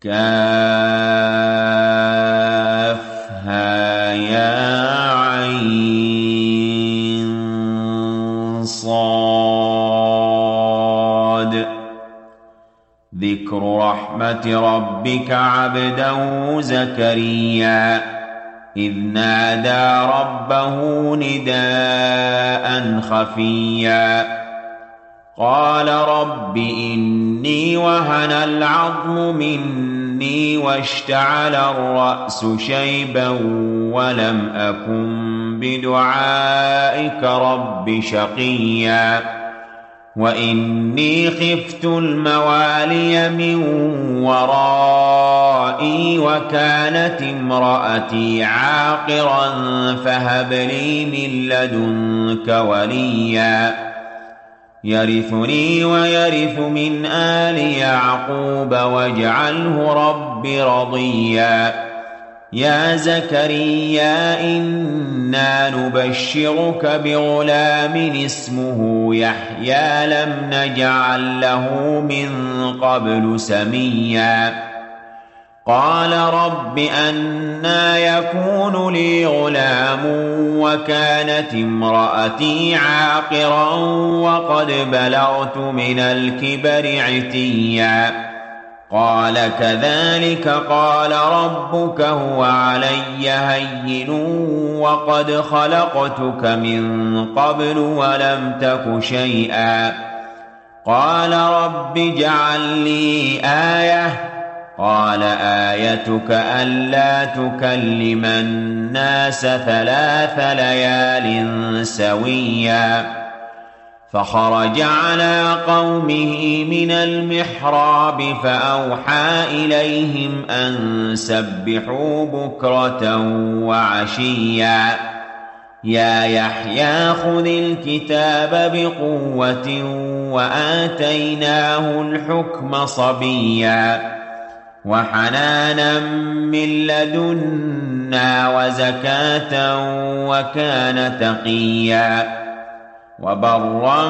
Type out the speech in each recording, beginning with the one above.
كافها ذكر رحمة ربك عبده زكريا إذ نادى ربه نداء خفيا قال رب إني وهن العظم مني واشتعل الرأس شيبا ولم أكن بدعائك رب شقيا وإني خفت الموالي من ورائي وكانت امرأتي عاقرا فهب لي من لدنك وليا يرثني ويرث من آل يعقوب واجعله رب رضيا يا زكريا إنا نبشرك بغلام اسمه يحيى لم نجعل له من قبل سميا قال رب أنى يكون لي غلام وكانت امرأتي عاقرا وقد بلغت من الكبر عتيا قال كذلك قال ربك هو علي هين وقد خلقتك من قبل ولم تك شيئا قال رب اجعل لي آية قال آيتك ألا تكلم الناس 3 ليال سويا فخرج على قومه من المحراب فأوحى إليهم أن سبحوا بكرة وعشيا يا يحيى خذ الكتاب بقوة وآتيناه الحكم صبيا وحنانا من لدنا وزكاة وكان تقيا وبرا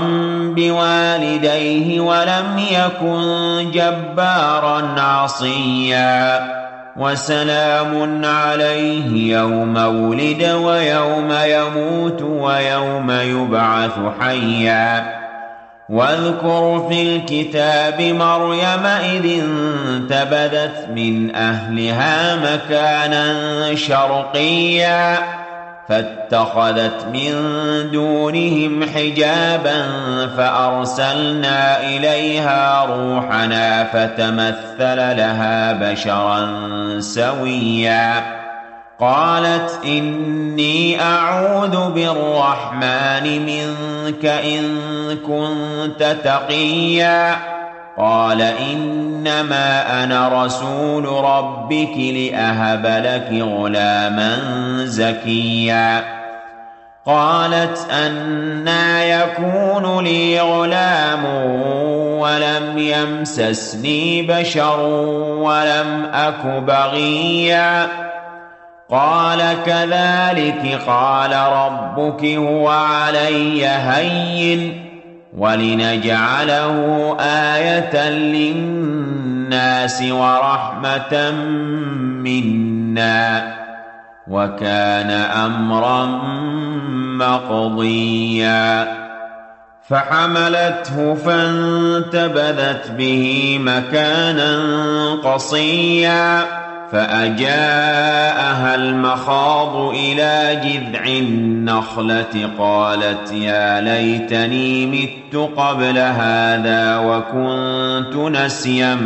بوالديه ولم يكن جبارا عصيا وسلام عليه يوم ولد ويوم يموت ويوم يبعث حيا واذكر في الكتاب مريم إذ انتبذت من أهلها مكانا شرقيا فاتخذت من دونهم حجابا فأرسلنا إليها روحنا فتمثل لها بشرا سويا قالت إني أعوذ بالرحمن منك إن كنت تقيا قال إنما أنا رسول ربك لأهب لك غلاما زكيا قالت أنى يكون لي غلام ولم يمسسني بشر ولم أك بغيا قال كذلك قال ربك هو علي هين ولنجعله آية للناس ورحمة منا وكان أمرا مقضيا فحملته فانتبذت به مكانا قصيا فأجاءها المخاض إلى جذع النخلة قالت يا ليتني مت قبل هذا وكنت نسيا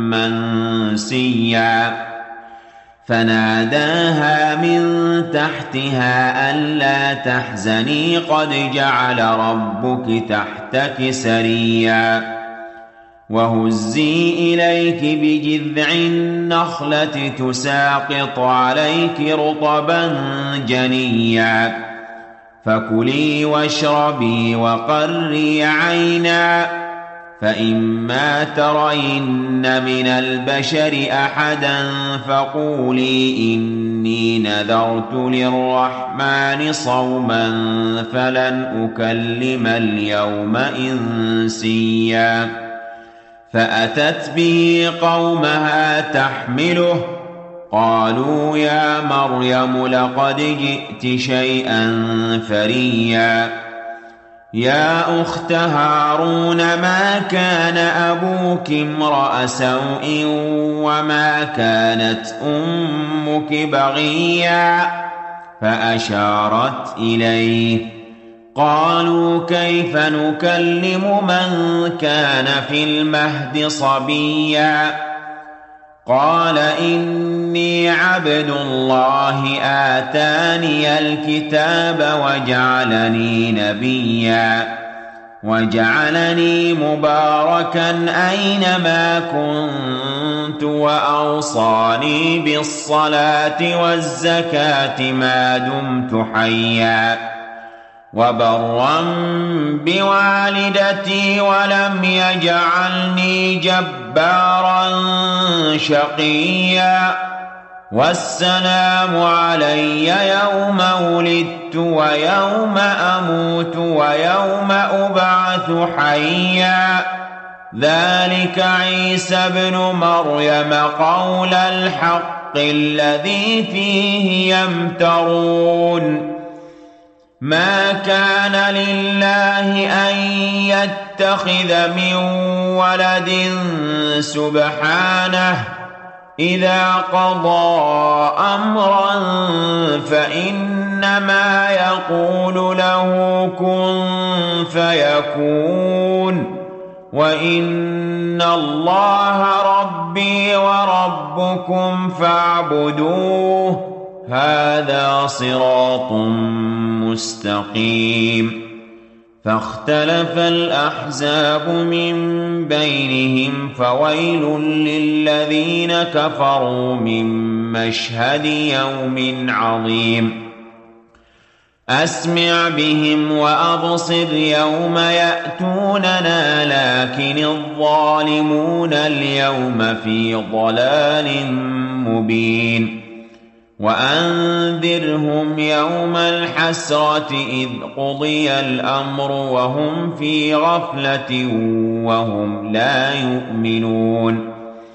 منسيا فناداها من تحتها ألا تحزني قد جعل ربك تحتك سريا وهزي إليك بجذع النخلة تساقط عليك رطبا جنيا فكلي واشربي وقري عينا فإما ترين من البشر أحدا فقولي إني نذرت للرحمن صوما فلن أكلم اليوم إنسيا فأتت به قومها تحمله قالوا يا مريم لقد جئت شيئا فريا يا أخت هارون ما كان أبوك امرأ سوء وما كانت أمك بغيا فأشارت إليه قالوا كيف نكلم من كان في المهد صبيا قال إني عبد الله آتاني الكتاب وجعلني نبيا وجعلني مباركا أينما كنت وأوصاني بالصلاة والزكاة ما دمت حيا وبرا بوالدتي ولم يجعلني جبارا شقيا والسلام علي يوم ولدت ويوم أموت ويوم أبعث حيا ذلك عيسى ابن مريم قول الحق الذي فيه يمترون ما كان لله أن يتخذ من ولد سبحانه إذا قضى أمرا فإنما يقول له كن فيكون وإن الله ربي وربكم فاعبدوه هذا صراط مستقيم فاختلف الأحزاب من بينهم فويل للذين كفروا من مشهد يوم عظيم أسمع بهم وأبصر يوم يأتوننا لكن الظالمون اليوم في ضلال مبين وأنذرهم يوم الحسرة إذ قضي الأمر وهم في غفلة وهم لا يؤمنون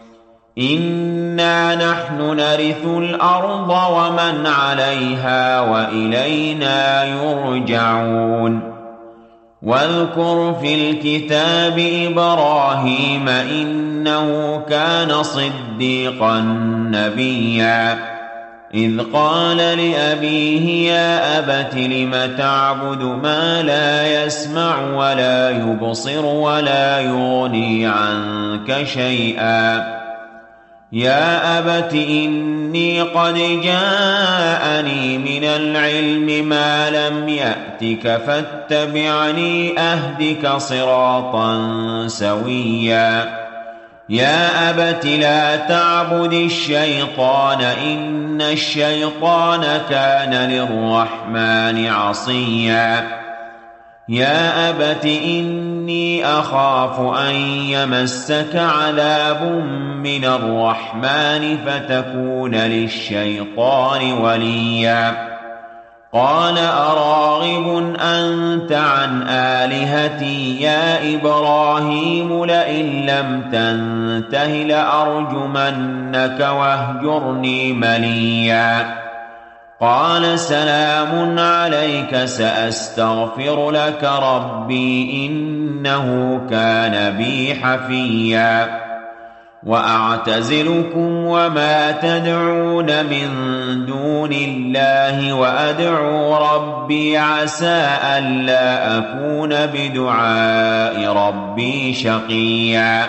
إنا نحن نرث الأرض ومن عليها وإلينا يرجعون واذكر في الكتاب إبراهيم إنه كان صديقا نبيا إذ قال لأبيه يا أبت لم تعبد ما لا يسمع ولا يبصر ولا يغني عنك شيئا يا أبت إني قد جاءني من العلم ما لم يأتك فاتبعني أهدك صراطا سويا يا أبت لا تعبد الشيطان إن الشيطان كان للرحمن عصيا يا أبت إني أخاف أن يمسك عذاب من الرحمن فتكون للشيطان وليا قال أراغب أنت عن آلهتي يا إبراهيم لئن لم تنته لأرجمنك واهجرني مليا قال سلام عليك سأستغفر لك ربي إنه كان بي حفيا وأعتزلكم وما تدعون من دون الله وأدعو ربي عسى ألا أكون بدعاء ربي شقيا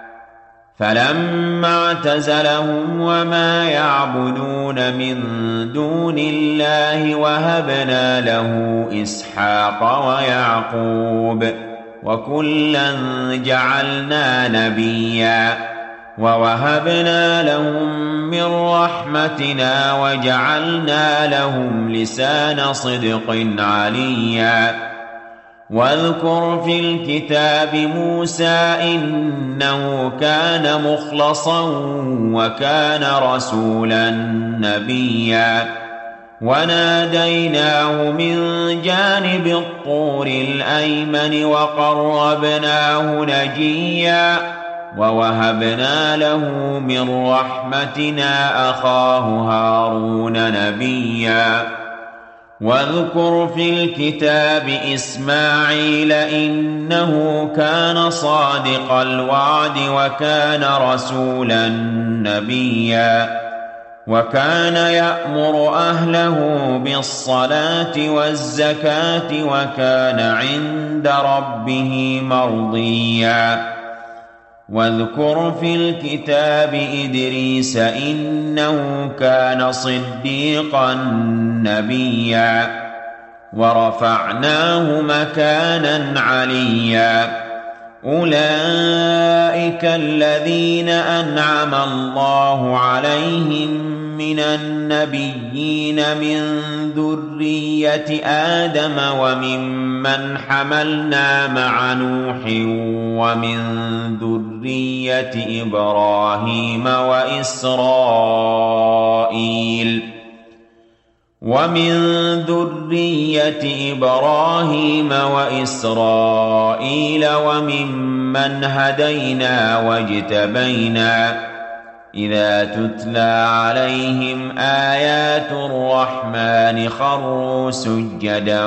فلما اعتزلهم وما يعبدون من دون الله وهبنا له إسحاق ويعقوب وكلا جعلنا نبيا ووهبنا لهم من رحمتنا وجعلنا لهم لسان صدق عليا واذكر في الكتاب موسى إنه كان مخلصا وكان رسولا نبيا وناديناه من جانب الطور الأيمن وقربناه نجيا ووهبنا له من رحمتنا أخاه هارون نبيا واذكر في الكتاب إسماعيل إنه كان صادق الوعد وكان رسولا نبيا وكان يأمر أهله بالصلاة والزكاة وكان عند ربه مرضيا واذكر في الكتاب إدريس إنه كان صديقا نبيا ورفعناه مكانا عليا أولئك الذين أنعم الله عليهم من النبيين من ذرية آدم وممن حملنا مع نوح ومن ذرية إبراهيم وإسرائيل وممن هدينا واجتبينا إذا تتلى عليهم آيات الرحمن خروا سجدا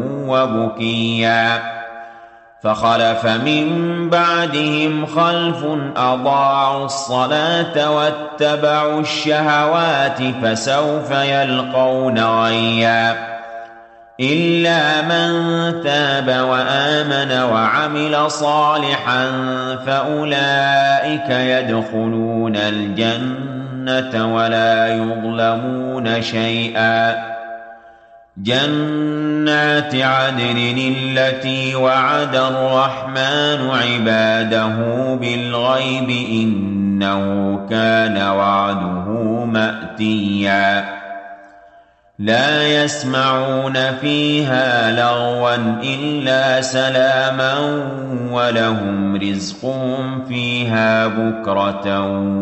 وبكيا فخلف من بعدهم خلف أضاعوا الصلاة واتبعوا الشهوات فسوف يلقون غيا إلا من تاب وآمن وعمل صالحا فأولئك يدخلون الجنة ولا يظلمون شيئا جنات عدن التي وعد الرحمن عباده بالغيب إنه كان وعده مأتيا لا يسمعون فيها لغوا إلا سلاما ولهم رزقهم فيها بكرة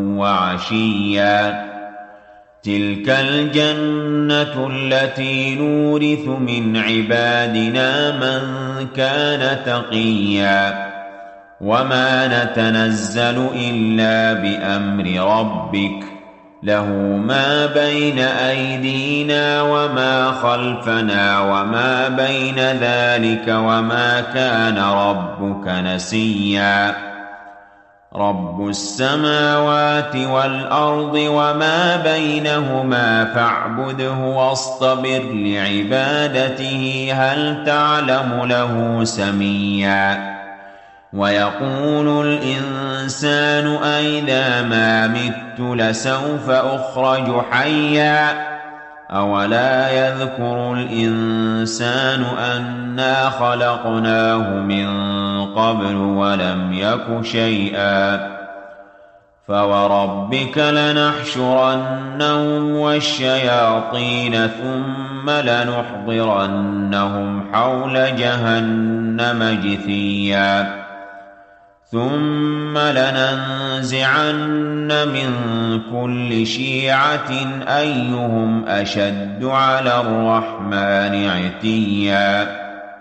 وعشيا تلك الجنة التي نورث من عبادنا من كان تقيا وما نتنزل إلا بأمر ربك له ما بين أيدينا وما خلفنا وما بين ذلك وما كان ربك نسيا رب السماوات والأرض وما بينهما فاعبده واصطبر لعبادته هل تعلم له سميا ويقول الإنسان أئذا ما مت لسوف أخرج حيا أولا يذكر الإنسان أنا خلقناه من قبل ولم يك شيئا فوربك لنحشرنهم والشياطين ثم لنحضرنهم حول جهنم جثيا ثم لننزعن من كل شيعة أيهم أشد على الرحمن عتيا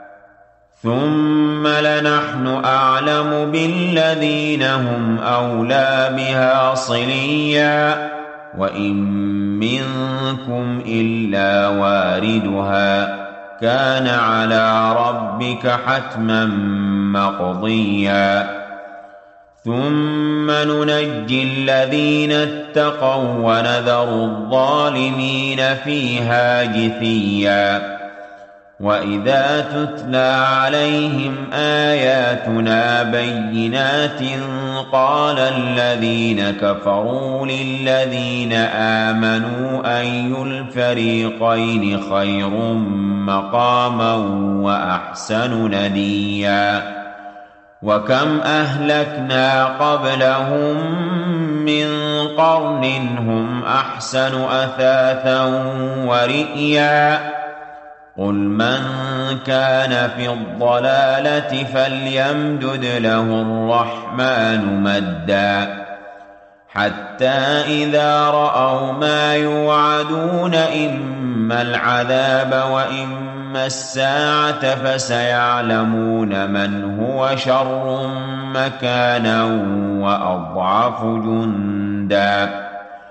ثم لنحن أعلم بالذين هم أولى بها صليا وإن منكم إلا واردها كان على ربك حتما مقضيا ثم ننجي الذين اتقوا ونذر الظالمين فيها جثيا وإذا تتلى عليهم آياتنا بينات قال الذين كفروا للذين آمنوا أي الفريقين خير مقاما وأحسن نديا وكم أهلكنا قبلهم من قرن هم أحسن أثاثا ورئيا قل من كان في الضلالة فليمدد له الرحمن مدا حتى إذا رأوا ما يوعدون إما العذاب وإما أما الساعة فسيعلمون من هو شر مكانا وأضعف جندا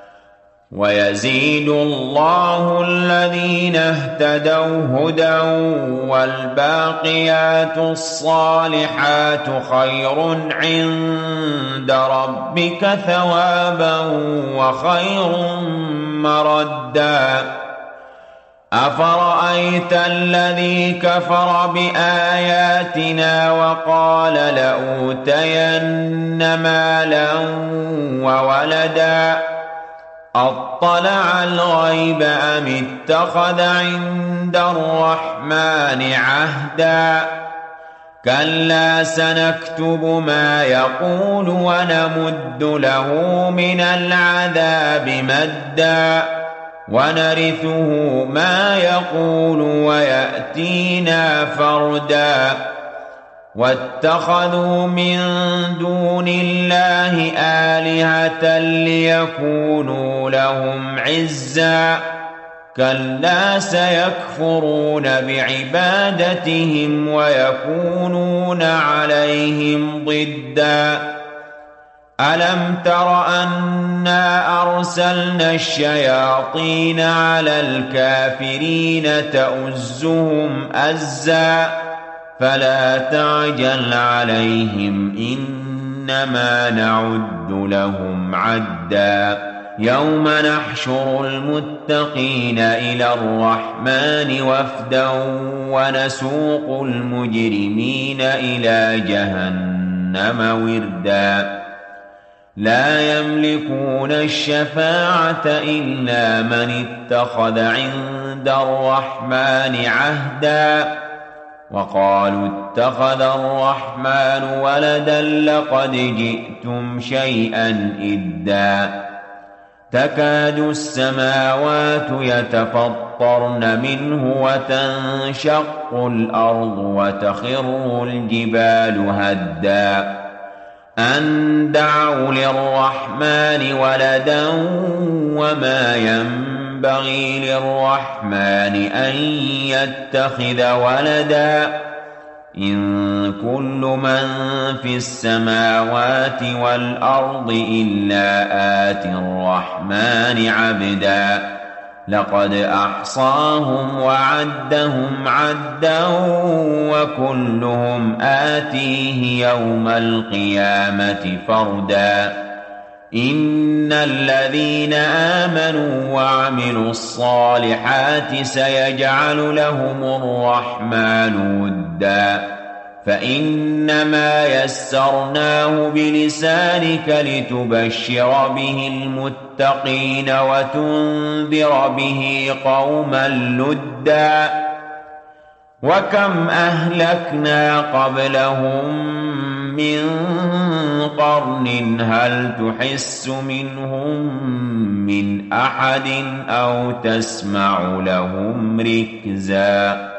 ويزيد الله الذين اهتدوا هدى والباقيات الصالحات خير عند ربك ثوابا وخير مردا أفرأيت الذي كفر بآياتنا وقال لأوتين مالا وولدا أطلع الغيب أم اتخذ عند الرحمن عهدا كلا سنكتب ما يقول ونمد له من العذاب مدا ونرثه ما يقول ويأتينا فردا واتخذوا من دون الله آلهة ليكونوا لهم عزا كلا سيكفرون بعبادتهم ويكونون عليهم ضدا ألم تر أنا أرسلنا الشياطين على الكافرين تؤزهم أزا فلا تعجل عليهم إنما نعد لهم عدا يوم نحشر المتقين إلى الرحمن وفدا ونسوق المجرمين إلى جهنم وردا لا يملكون الشفاعة إلا من اتخذ عند الرحمن عهدا وقالوا اتخذ الرحمن ولدا لقد جئتم شيئا إدا تكاد السماوات يتفطرن منه وتنشق الأرض وتخر الجبال هدا أن دعوا للرحمن ولدا وما ينبغي للرحمن أن يتخذ ولدا إن كل من في السماوات والأرض إلا آتي الرحمن عبدا لقد أحصاهم وعدهم عدا وكلهم آتيه يوم القيامة فردا إن الذين آمنوا وعملوا الصالحات سيجعل لهم الرحمن ودا فإنما يسرناه بلسانك لتبشر به المتقين وتنذر به قوما لدا وكم أهلكنا قبلهم من قرن هل تحس منهم من أحد أو تسمع لهم ركزا